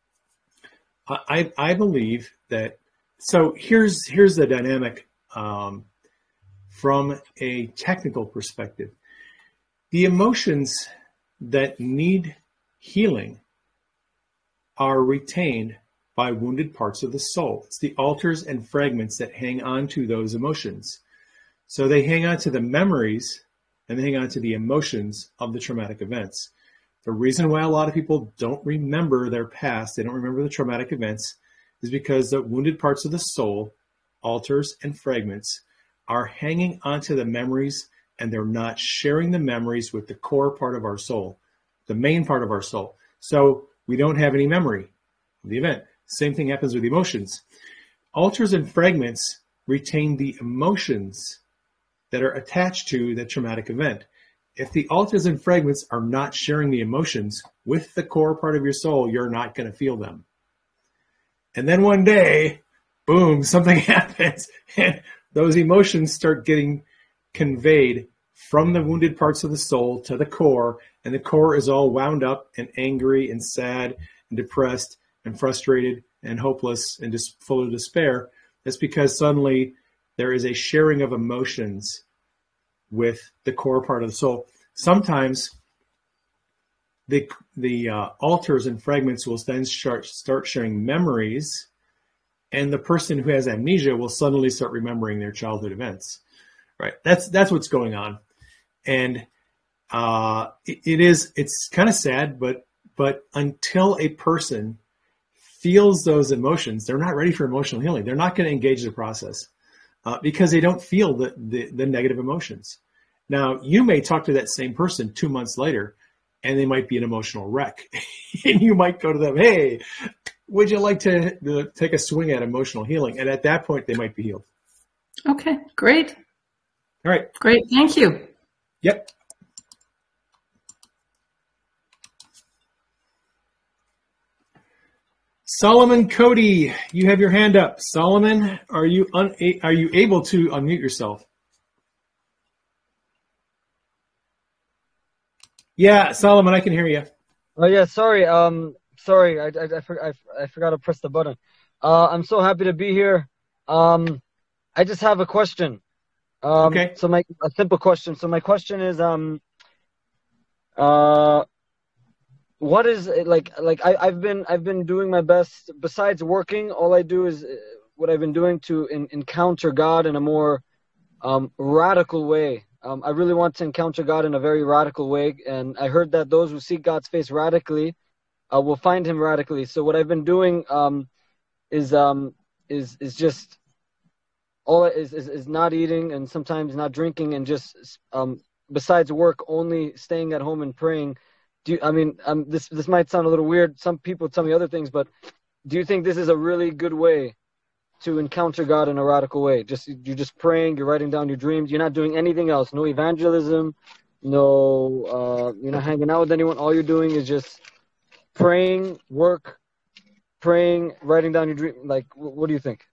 I believe that. So here's the dynamic from a technical perspective. The emotions that need healing are retained by wounded parts of the soul. It's the altars and fragments that hang on to those emotions. So they hang on to the memories and they hang on to the emotions of the traumatic events. The reason why a lot of people don't remember their past, they don't remember the traumatic events, is because the wounded parts of the soul, altars and fragments, are hanging onto the memories and they're not sharing the memories with the core part of our soul, the main part of our soul. So we don't have any memory of the event. Same thing happens with emotions. Altars and fragments retain the emotions that are attached to the traumatic event. If the altars and fragments are not sharing the emotions with the core part of your soul, you're not going to feel them. And then one day, boom, something happens, and those emotions start getting conveyed from the wounded parts of the soul to the core, and the core is all wound up and angry and sad and depressed and frustrated and hopeless and just full of despair. That's because suddenly there is a sharing of emotions with the core part of the soul. Sometimes the altars and fragments will then start sharing memories, and the person who has amnesia will suddenly start remembering their childhood events. Right? That's what's going on, and it's kind of sad, but until a person feels those emotions, they're not ready for emotional healing. They're not going to engage the process because they don't feel the negative emotions. Now, you may talk to that same person 2 months later, and they might be an emotional wreck. And you might go to them, hey, would you like to take a swing at emotional healing? And at that point, they might be healed. Okay, great. All right. Great, thank you. Yep. Solomon Cody, you have your hand up. Solomon, are you able to unmute yourself? Yeah, Solomon, I can hear you. Oh yeah, sorry. Sorry, I forgot to press the button. I'm so happy to be here. I just have a question. Okay. So a simple question. So my question is, what is like I've been doing my best. Besides working, all I do is what I've been doing to encounter God in a more radical way. I really want to encounter God in a very radical way, and I heard that those who seek God's face radically will find Him radically. So what I've been doing is just is not eating and sometimes not drinking, and just besides work, only staying at home and praying. This might sound a little weird. Some people tell me other things, but do you think this is a really good way to encounter God in a radical way? You're just praying, you're writing down your dreams, you're not doing anything else. No evangelism, no you're not hanging out with anyone. All you're doing is just praying, writing down your dream. Like, what do you think?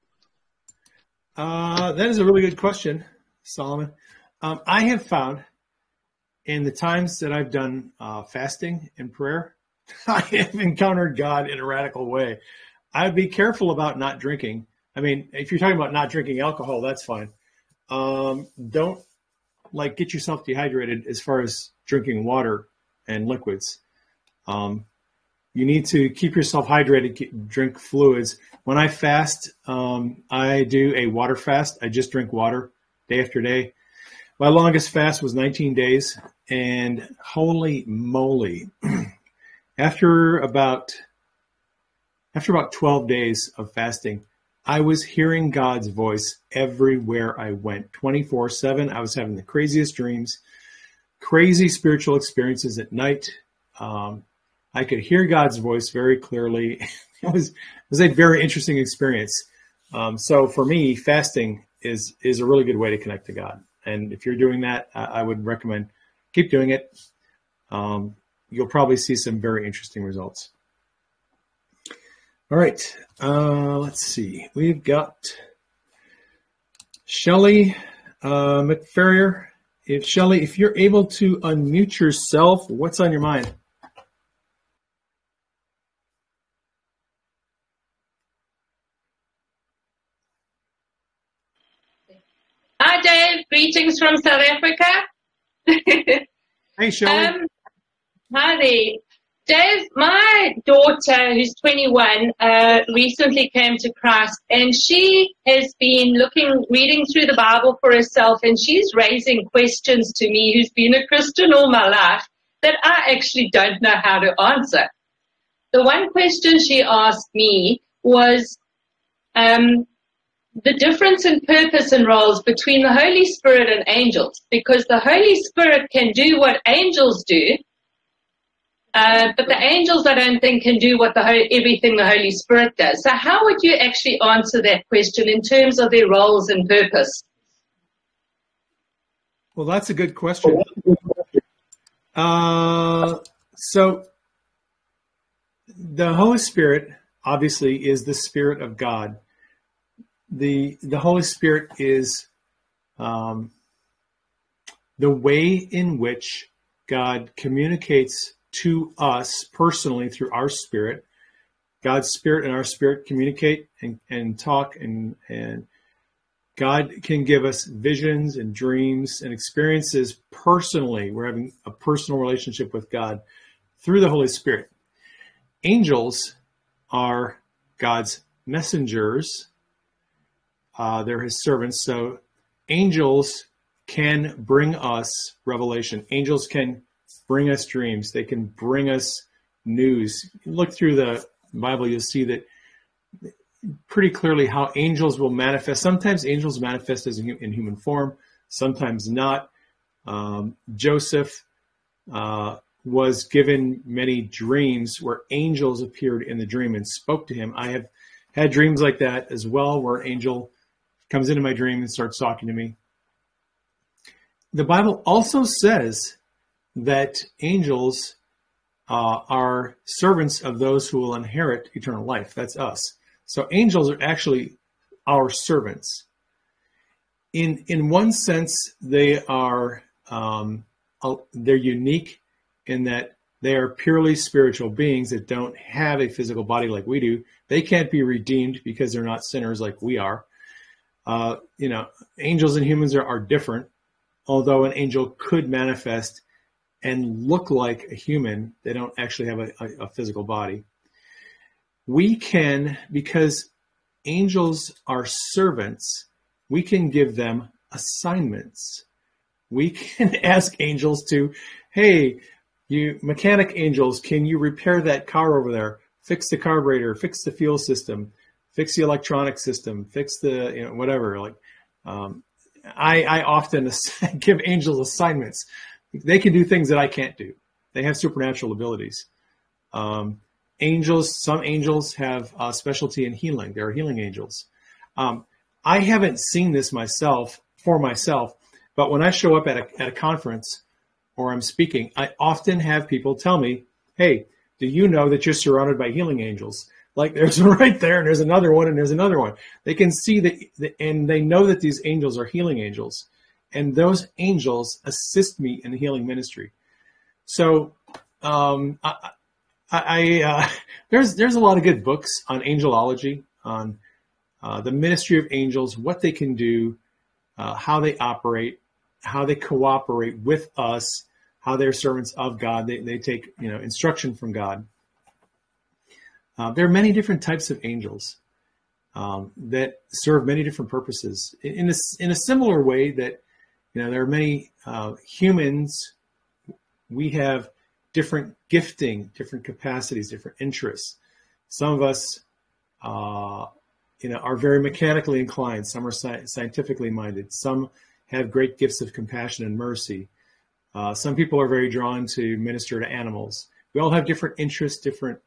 That is a really good question, Solomon. I have found in the times that I've done fasting and prayer, I have encountered God in a radical way. I'd be careful about not drinking. I mean, if you're talking about not drinking alcohol, that's fine. Don't get yourself dehydrated as far as drinking water and liquids. You need to keep yourself hydrated, drink fluids. When I fast, I do a water fast. I just drink water day after day. My longest fast was 19 days, and holy moly, after about 12 days of fasting, I was hearing God's voice everywhere I went, 24/7. I was having the craziest dreams, crazy spiritual experiences at night. I could hear God's voice very clearly. It was a very interesting experience. So for me, fasting is a really good way to connect to God. And if you're doing that, I would recommend keep doing it. You'll probably see some very interesting results. All right, let's see. We've got Shelley McFerrier. Shelley, if you're able to unmute yourself, what's on your mind? Hi, Dave. Greetings from South Africa. Hey, Shelley. Hi there. Dave, my daughter, who's 21, recently came to Christ, and she has been reading through the Bible for herself, and she's raising questions to me, who's been a Christian all my life, that I actually don't know how to answer. The one question she asked me was, the difference in purpose and roles between the Holy Spirit and angels, because the Holy Spirit can do what angels do, but the angels, I don't think, can do everything the Holy Spirit does. So how would you actually answer that question in terms of their roles and purpose? Well, that's a good question. So the Holy Spirit obviously is the Spirit of God. The Holy Spirit is the way in which God communicates to us personally through our spirit. God's spirit and our spirit communicate and talk, and God can give us visions and dreams and experiences personally. We're having a personal relationship with God through the Holy Spirit. Angels are God's messengers. They're his servants. So angels can bring us revelation. Angels can bring us dreams. They can bring us news. You look through the Bible, you'll see that pretty clearly how angels will manifest. Sometimes angels manifest as in human form, sometimes not. Joseph was given many dreams where angels appeared in the dream and spoke to him. I have had dreams like that as well, where an angel comes into my dream and starts talking to me. The Bible also says that angels are servants of those who will inherit eternal life. That's us. So angels are actually our servants. In one sense, they are they're unique in that they are purely spiritual beings that don't have a physical body like we do. They can't be redeemed because they're not sinners like we are. Angels and humans are different, although an angel could manifest and look like a human. They don't actually have a physical body. We can, because angels are servants, we can give them assignments. We can ask angels to, hey, you mechanic angels, can you repair that car over there? Fix the carburetor, fix the fuel system, fix the electronic system, fix the, whatever. Like, I often give angels assignments. They can do things that I can't do. They have supernatural abilities. Some angels have a specialty in healing. There are healing angels. I haven't seen this for myself, but when I show up at a conference or I'm speaking, I often have people tell me, hey, do you know that you're surrounded by healing angels? Like, there's one right there, and there's another one, and there's another one. They can see and they know that these angels are healing angels. And those angels assist me in the healing ministry. So there's a lot of good books on angelology, on the ministry of angels, what they can do, how they operate, how they cooperate with us, how they're servants of God. They take instruction from God. There are many different types of angels that serve many different purposes. In a similar way that there are many humans. We have different gifting, different capacities, different interests. Some of us, are very mechanically inclined. Some are scientifically minded. Some have great gifts of compassion and mercy. Some people are very drawn to minister to animals. We all have different interests, different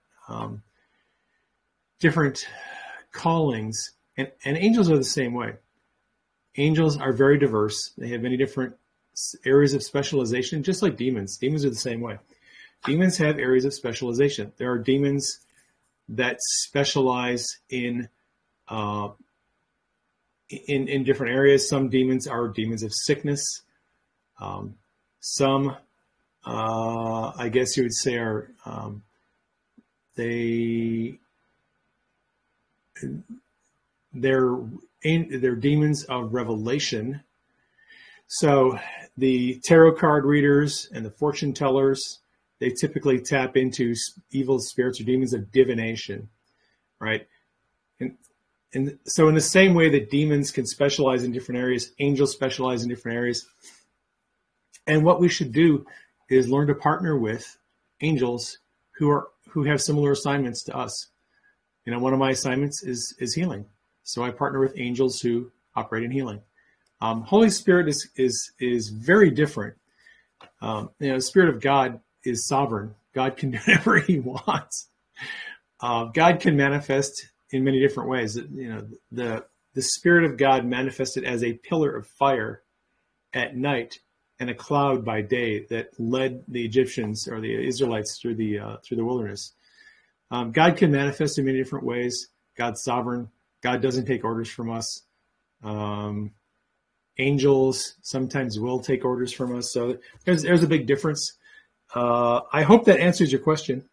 callings, and angels are the same way. Angels are very diverse. They have many different areas of specialization, just like demons. Demons are the same way. Demons have areas of specialization. There are demons that specialize in different areas. Some demons are demons of sickness. Some, I guess you would say, are they're demons of revelation. So the tarot card readers and the fortune tellers, they typically tap into evil spirits or demons of divination, right? And so in the same way that demons can specialize in different areas, angels specialize in different areas. And what we should do is learn to partner with angels who have similar assignments to us. One of my assignments is healing. So I partner with angels who operate in healing. Holy Spirit is very different. The Spirit of God is sovereign. God can do whatever he wants. God can manifest in many different ways. The Spirit of God manifested as a pillar of fire at night and a cloud by day that led the Egyptians or the Israelites through the wilderness. God can manifest in many different ways. God's sovereign. God doesn't take orders from us. Angels sometimes will take orders from us. So there's a big difference. I hope that answers your question.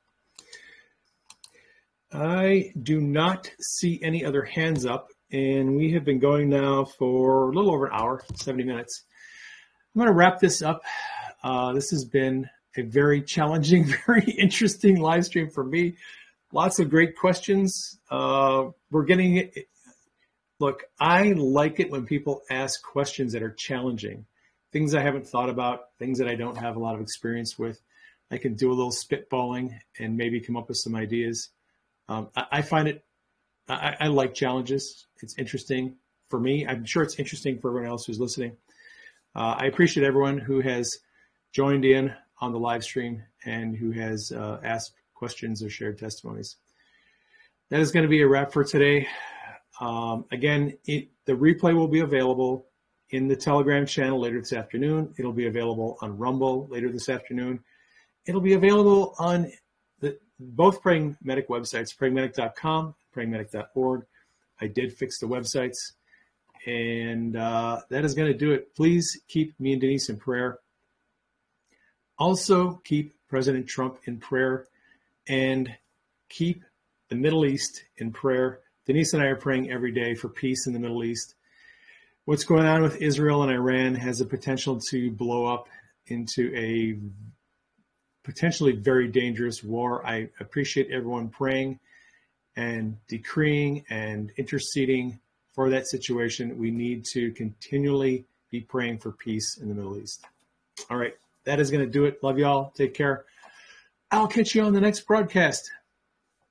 I do not see any other hands up, and we have been going now for a little over an hour, 70 minutes. I'm going to wrap this up. This has been a very challenging, very interesting live stream for me. Lots of great questions. We're getting it. Look, I like it when people ask questions that are challenging, things I haven't thought about, things that I don't have a lot of experience with. I can do a little spitballing and maybe come up with some ideas. I find it, I like challenges. It's interesting for me. I'm sure it's interesting for everyone else who's listening. I appreciate everyone who has joined in on the live stream and who has asked questions or shared testimonies. That is going to be a wrap for today. Again, the replay will be available in the Telegram channel later this afternoon. It'll be available on Rumble later this afternoon. It'll be available on both Praying Medic websites, prayingmedic.com, prayingmedic.org. I did fix the websites, and that is going to do it. Please keep me and Denise in prayer. Also, keep President Trump in prayer, and keep the Middle East in prayer. Denise and I are praying every day for peace in the Middle East. What's going on with Israel and Iran has the potential to blow up into a potentially very dangerous war. I appreciate everyone praying and decreeing and interceding for that situation. We need to continually be praying for peace in the Middle East. All right, that is going to do it. Love y'all. Take care. I'll catch you on the next broadcast.